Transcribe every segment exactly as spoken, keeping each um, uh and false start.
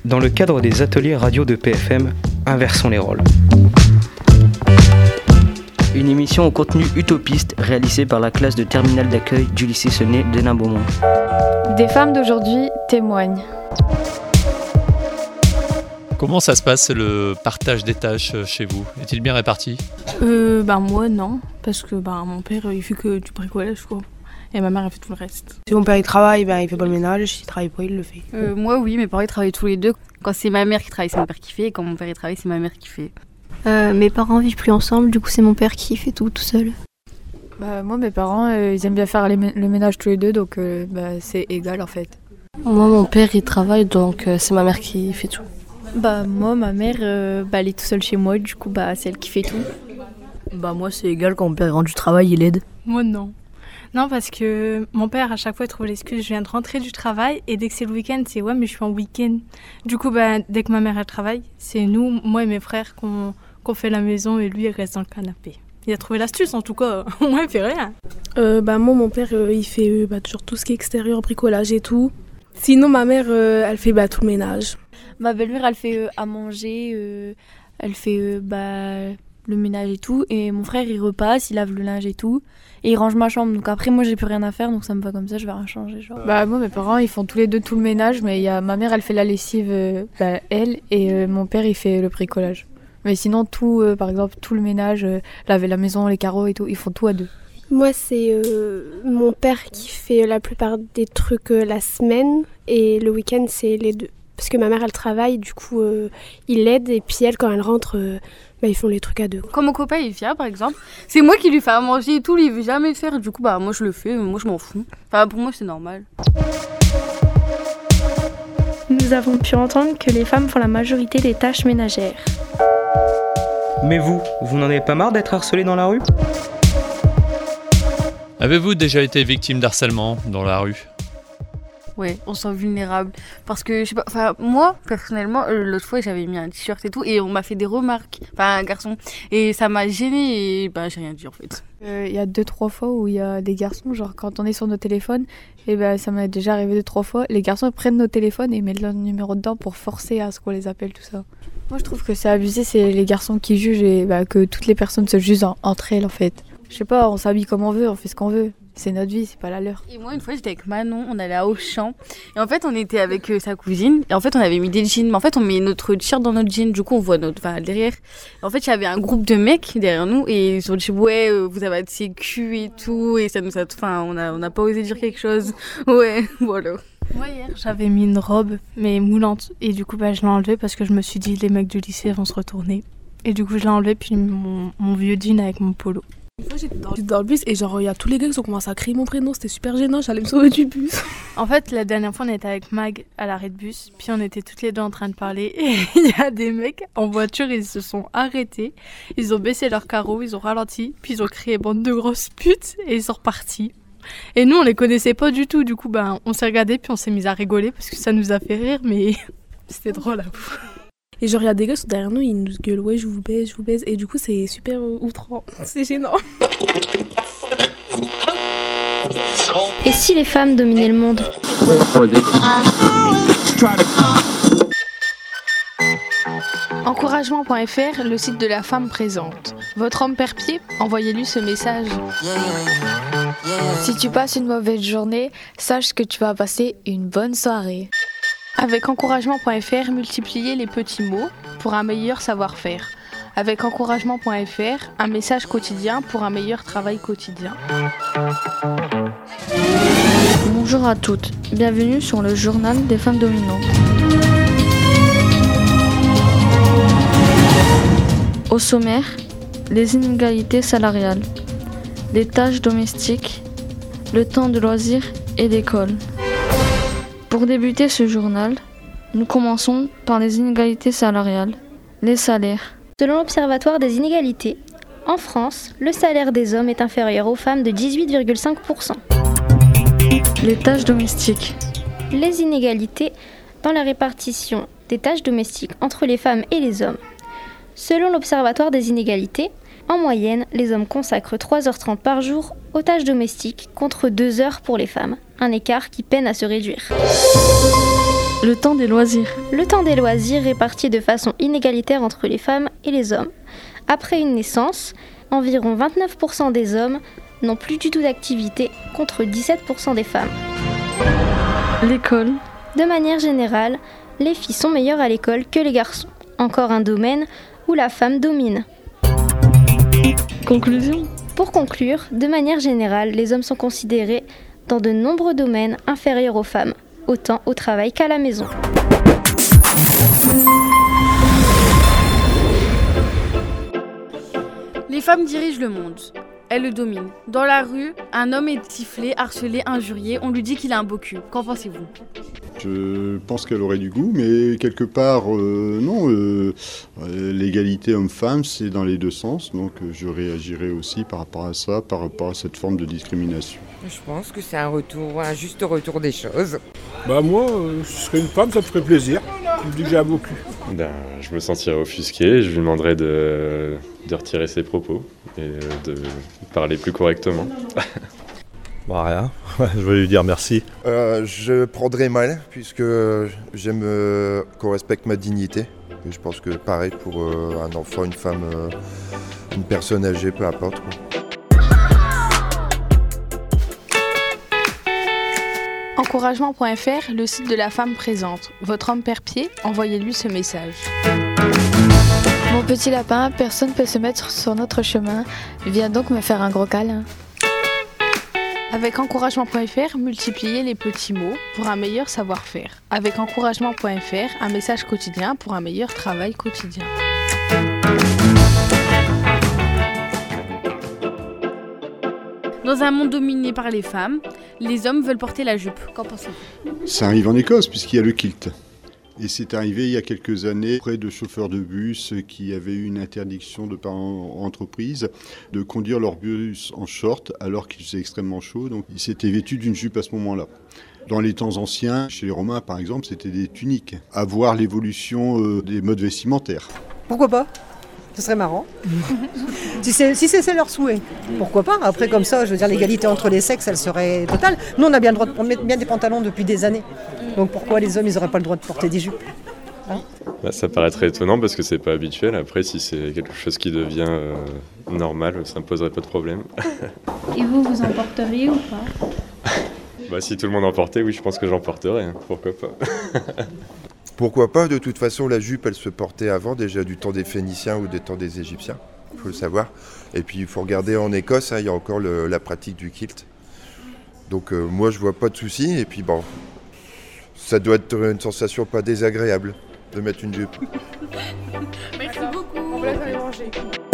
dans le cadre des ateliers radio de P F M, inversons les rôles. Une émission au contenu utopiste réalisée par la classe de terminale d'accueil du lycée Sené d'Hénin-Beaumont. Des femmes d'aujourd'hui témoignent. Comment ça se passe le partage des tâches chez vous ? Est-il bien réparti ? euh, Ben moi non, parce que ben, mon père il fait que du bricolage quoi. Et ma mère elle fait tout le reste. Si mon père il travaille, ben, il fait pas le ménage, s'il travaille pas il le fait. Euh, moi oui, mes parents ils travaillent tous les deux. Quand c'est ma mère qui travaille, c'est mon père qui fait, et quand mon père il travaille, c'est ma mère qui fait. Euh, mes parents vivent plus ensemble, du coup c'est mon père qui fait tout tout seul. Bah, moi mes parents euh, ils aiment bien faire les mé- le ménage tous les deux, donc euh, bah, c'est égal en fait. Moi mon père il travaille, donc euh, c'est ma mère qui fait tout. Bah moi ma mère euh, bah, elle est toute seule chez moi, du coup bah c'est elle qui fait tout. Bah moi c'est égal, quand mon père rentre du travail il aide. Moi non. Non parce que mon père à chaque fois il trouve l'excuse, je viens de rentrer du travail et dès que c'est le week-end c'est ouais mais je suis en week-end. Du coup bah dès que ma mère elle travaille, c'est nous, moi et mes frères qu'on, qu'on fait la maison et lui il reste dans le canapé. Il a trouvé l'astuce en tout cas, moi il fait rien. Euh, bah moi mon père euh, il fait euh, bah, toujours tout ce qui est extérieur, bricolage et tout. Sinon ma mère euh, elle fait bah, tout le ménage. Ma belle-mère elle fait euh, à manger, euh, elle fait euh, bah, le ménage et tout, et mon frère il repasse, il lave le linge et tout, et il range ma chambre, donc après moi j'ai plus rien à faire, donc ça me va comme ça, je vais rien changer genre. Bah moi mes parents ils font tous les deux tout le ménage, mais il y a ma mère elle fait la lessive euh, bah, elle, et euh, mon père il fait le bricolage. Mais sinon tout, euh, par exemple tout le ménage, euh, laver la maison, les carreaux et tout, ils font tout à deux. Moi, c'est euh, mon père qui fait la plupart des trucs euh, la semaine, et le week-end, c'est les deux. Parce que ma mère, elle travaille, du coup, euh, il l'aide, et puis elle, quand elle rentre, euh, bah, ils font les trucs à deux. Quand mon copain il vient, par exemple, c'est moi qui lui fais à manger et tout, lui il veut jamais faire, du coup, bah moi je le fais, moi je m'en fous. Enfin, pour moi, c'est normal. Nous avons pu entendre que les femmes font la majorité des tâches ménagères. Mais vous, vous n'en avez pas marre d'être harcelé dans la rue ? Avez-vous déjà été victime d'harcèlement dans la rue ? Ouais, on se sent vulnérable. Parce que, je sais pas, enfin, moi, personnellement, euh, l'autre fois, j'avais mis un t-shirt et tout, et on m'a fait des remarques, enfin, un garçon, et ça m'a gênée, et bah, j'ai rien dit, en fait. Il euh, y a deux, trois fois où il y a des garçons, genre, quand on est sur nos téléphones, et bah, ça m'est déjà arrivé deux, trois fois, les garçons prennent nos téléphones et mettent leur numéro dedans pour forcer à ce qu'on les appelle, tout ça. Moi, je trouve que c'est abusé, c'est les garçons qui jugent, et bah, que toutes les personnes se jugent en, entre elles, en fait. Je sais pas, on s'habille comme on veut, on fait ce qu'on veut. C'est notre vie, c'est pas la leur. Et moi, une fois, j'étais avec Manon, on allait à Auchan. Et en fait, on était avec euh, sa cousine. Et en fait, on avait mis des jeans. Mais en fait, on met notre t-shirt dans notre jean. Du coup, on voit notre. Enfin, derrière. Et en fait, il y avait un groupe de mecs derrière nous. Et ils ont dit, ouais, euh, vous avez de ces culs et tout. Et ça nous a. Enfin, on a, on a pas osé dire quelque chose. Ouais, voilà. Moi, hier, j'avais mis une robe, mais moulante. Et du coup, bah, je l'ai enlevée parce que je me suis dit, les mecs du lycée vont se retourner. Et du coup, je l'ai enlevée, puis mon, mon vieux jean avec mon polo. Une fois j'étais dans, dans le bus et genre il y a tous les gars qui ont commencé à crier mon prénom, c'était super gênant, j'allais me sauver du bus. En fait la dernière fois on était avec Mag à l'arrêt de bus, puis on était toutes les deux en train de parler et il y a des mecs en voiture, ils se sont arrêtés, ils ont baissé leurs carreaux, ils ont ralenti, puis ils ont crié bande de grosses putes et ils sont repartis. Et nous on les connaissait pas du tout, du coup ben, on s'est regardés puis on s'est mis à rigoler parce que ça nous a fait rire mais c'était drôle à vous. Et genre, il y a des gars derrière nous, ils nous gueulent, ouais, je vous baise, je vous baise. Et du coup, c'est super euh, outrant. C'est gênant. Et si les femmes dominaient le monde ? Encouragement point f r, le site de la femme présente. Votre homme perd pied ? Envoyez-lui ce message. Si tu passes une mauvaise journée, sache que tu vas passer une bonne soirée. Avec encouragement point f r, multipliez les petits mots pour un meilleur savoir-faire. Avec encouragement point f r, un message quotidien pour un meilleur travail quotidien. Bonjour à toutes, bienvenue sur le journal des femmes dominantes. Au sommaire, les inégalités salariales, les tâches domestiques, le temps de loisirs et d'école. Pour débuter ce journal, nous commençons par les inégalités salariales, les salaires. Selon l'Observatoire des inégalités, en France, le salaire des hommes est inférieur aux femmes de dix-huit virgule cinq pour cent. Les tâches domestiques. Les inégalités dans la répartition des tâches domestiques entre les femmes et les hommes. Selon l'Observatoire des inégalités, en moyenne, les hommes consacrent trois heures trente par jour aux tâches domestiques contre deux heures pour les femmes, un écart qui peine à se réduire. Le temps des loisirs. Le temps des loisirs réparti de façon inégalitaire entre les femmes et les hommes. Après une naissance, environ vingt-neuf pour cent des hommes n'ont plus du tout d'activité contre dix-sept pour cent des femmes. L'école. De manière générale, les filles sont meilleures à l'école que les garçons. Encore un domaine où la femme domine. Conclusion. Pour conclure, de manière générale, les hommes sont considérés dans de nombreux domaines inférieurs aux femmes, autant au travail qu'à la maison. Les femmes dirigent le monde. Elles le dominent. Dans la rue, un homme est sifflé, harcelé, injurié. On lui dit qu'il a un beau cul. Qu'en pensez-vous ? Je pense qu'elle aurait du goût, mais quelque part, euh, non. Euh, l'égalité homme-femme, c'est dans les deux sens. Donc je réagirai aussi par rapport à ça, par rapport à cette forme de discrimination. Je pense que c'est un retour, un juste retour des choses. Bah moi, euh, si je serais une femme, ça me ferait plaisir. Tu me dis que j'ai un beau cul. Ben, je me sentirais offusqué, je lui demanderais de, de retirer ses propos et de parler plus correctement. Bah rien, je vais lui dire merci. Euh, je prendrais mal, puisque j'aime euh, qu'on respecte ma dignité. Et je pense que pareil pour euh, un enfant, une femme, euh, une personne âgée, peu importe, quoi. Encouragement point f r, le site de la femme présente. Votre homme perd pied, envoyez-lui ce message. Mon petit lapin, personne peut se mettre sur notre chemin. Viens donc me faire un gros câlin. Avec encouragement point f r, multipliez les petits mots pour un meilleur savoir-faire. Avec encouragement point f r, un message quotidien pour un meilleur travail quotidien. Dans un monde dominé par les femmes, les hommes veulent porter la jupe. Qu'en pensez-vous ? Ça arrive en Écosse, puisqu'il y a le kilt. Et c'est arrivé il y a quelques années auprès de chauffeurs de bus qui avaient eu une interdiction de par entreprise de conduire leur bus en short alors qu'il faisait extrêmement chaud. Donc ils s'étaient vêtus d'une jupe à ce moment-là. Dans les temps anciens, chez les Romains par exemple, c'était des tuniques. À voir l'évolution euh, des modes vestimentaires. Pourquoi pas ? Ce serait marrant. si, c'est, si c'est, c'est leur souhait, pourquoi pas ? Après, comme ça, je veux dire, l'égalité entre les sexes, elle serait totale. Nous, on a bien le droit de mettre bien des pantalons depuis des années. Donc pourquoi les hommes, ils n'auraient pas le droit de porter des jupes ? Hein ? Bah, ça paraîtrait étonnant parce que c'est pas habituel. Après, si c'est quelque chose qui devient euh, normal, ça ne poserait pas de problème. Et vous, vous en porteriez ou pas ? Bah, si tout le monde en portait, oui, je pense que j'en porterais. Hein. Pourquoi pas ? Pourquoi pas ? De toute façon, la jupe, elle se portait avant, déjà du temps des Phéniciens ou des temps des Égyptiens. Il faut le savoir. Et puis, il faut regarder en Écosse, hein, il y a encore le, la pratique du kilt. Donc, euh, moi, je vois pas de souci. Et puis, bon, ça doit être une sensation pas désagréable de mettre une jupe. Merci beaucoup. On vous laisse aller manger.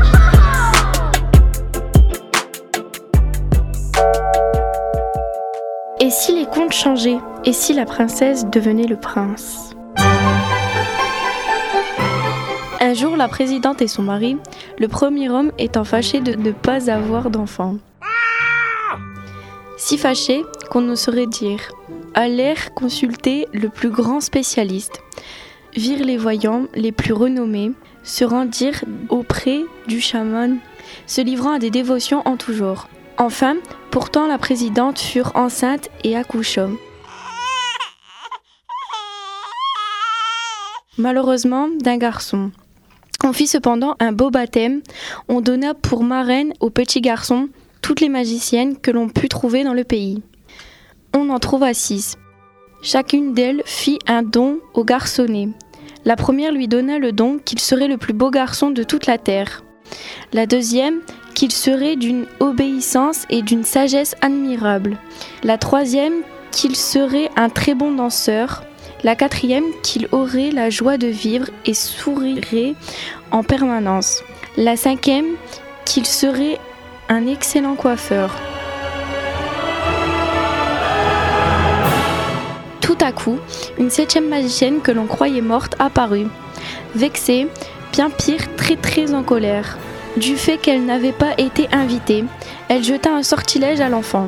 Et si les contes changeaient ? Et si la princesse devenait le prince ? Un jour, la présidente et son mari, le premier homme étant fâché de ne pas avoir d'enfant. Si fâché qu'on n'oserait dire, allèrent consulter le plus grand spécialiste, virent les voyants les plus renommés, se rendirent auprès du chaman, se livrant à des dévotions en tout genre. Enfin, pourtant la présidente fut enceinte et accoucha. Malheureusement, d'un garçon. On fit cependant un beau baptême. On donna pour marraine au petit garçon toutes les magiciennes que l'on put trouver dans le pays. On en trouva six. Chacune d'elles fit un don au garçonnet. La première lui donna le don qu'il serait le plus beau garçon de toute la terre. La deuxième, qu'il serait d'une obéissance et d'une sagesse admirable. La troisième, qu'il serait un très bon danseur. La quatrième, qu'il aurait la joie de vivre et sourirait en permanence. La cinquième, qu'il serait un excellent coiffeur. Tout à coup, une septième magicienne que l'on croyait morte apparut. Vexée, bien pire, très très en colère. Du fait qu'elle n'avait pas été invitée, elle jeta un sortilège à l'enfant.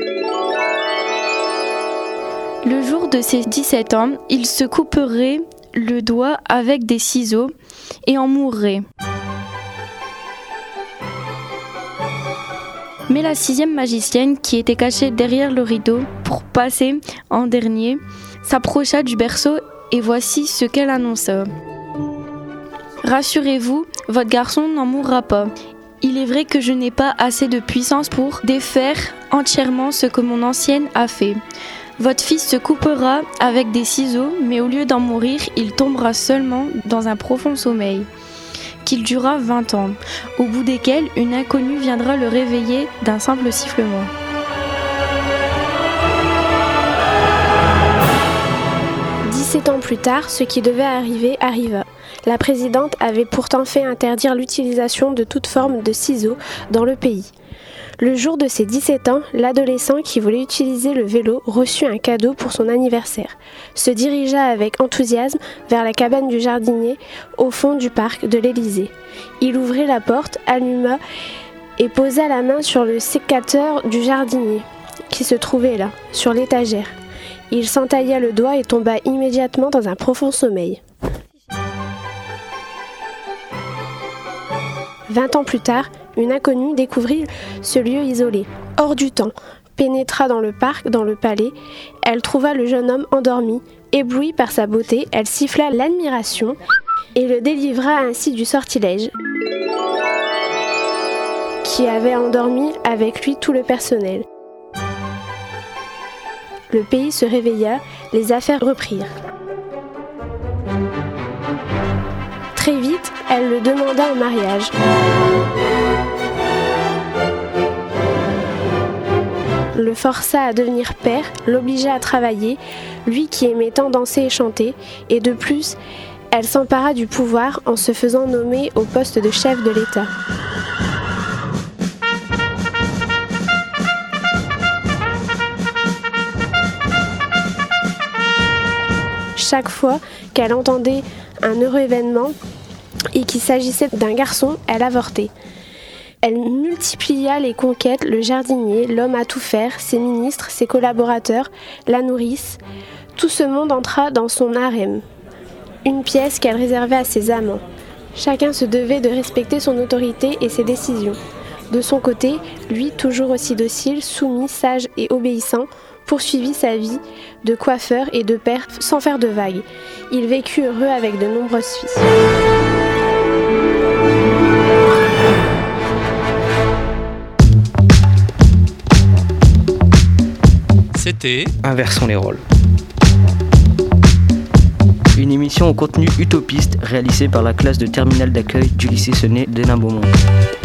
Le jour de ses dix-sept ans, il se couperait le doigt avec des ciseaux et en mourrait. Mais la sixième magicienne, qui était cachée derrière le rideau pour passer en dernier, s'approcha du berceau et voici ce qu'elle annonça. « Rassurez-vous, votre garçon n'en mourra pas. Il est vrai que je n'ai pas assez de puissance pour défaire entièrement ce que mon ancienne a fait. Votre fils se coupera avec des ciseaux, mais au lieu d'en mourir, il tombera seulement dans un profond sommeil, qu'il durera vingt ans, au bout desquels une inconnue viendra le réveiller d'un simple sifflement. » dix-sept ans plus tard, ce qui devait arriver arriva. La présidente avait pourtant fait interdire l'utilisation de toute forme de ciseaux dans le pays. Le jour de ses dix-sept ans, l'adolescent qui voulait utiliser le vélo reçut un cadeau pour son anniversaire, se dirigea avec enthousiasme vers la cabane du jardinier au fond du parc de l'Élysée. Il ouvrit la porte, alluma et posa la main sur le sécateur du jardinier, qui se trouvait là, sur l'étagère. Il s'entailla le doigt et tomba immédiatement dans un profond sommeil. Vingt ans plus tard, une inconnue découvrit ce lieu isolé, hors du temps, pénétra dans le parc, dans le palais. Elle trouva le jeune homme endormi. Éblouie par sa beauté, elle siffla l'admiration et le délivra ainsi du sortilège qui avait endormi avec lui tout le personnel. Le pays se réveilla, les affaires reprirent. Très vite, elle le demanda en mariage. Le força à devenir père, l'obligea à travailler, lui qui aimait tant danser et chanter, et de plus, elle s'empara du pouvoir en se faisant nommer au poste de chef de l'État. Chaque fois qu'elle entendait un heureux événement et qu'il s'agissait d'un garçon, elle avortait. Elle multiplia les conquêtes, le jardinier, l'homme à tout faire, ses ministres, ses collaborateurs, la nourrice. Tout ce monde entra dans son harem, une pièce qu'elle réservait à ses amants. Chacun se devait de respecter son autorité et ses décisions. De son côté, lui, toujours aussi docile, soumis, sage et obéissant, poursuivit sa vie de coiffeur et de père sans faire de vagues. Il vécut heureux avec de nombreuses filles. C'était Inversons les rôles. Une émission au contenu utopiste réalisée par la classe de terminale d'accueil du lycée Sené d'Hénin-Beaumont.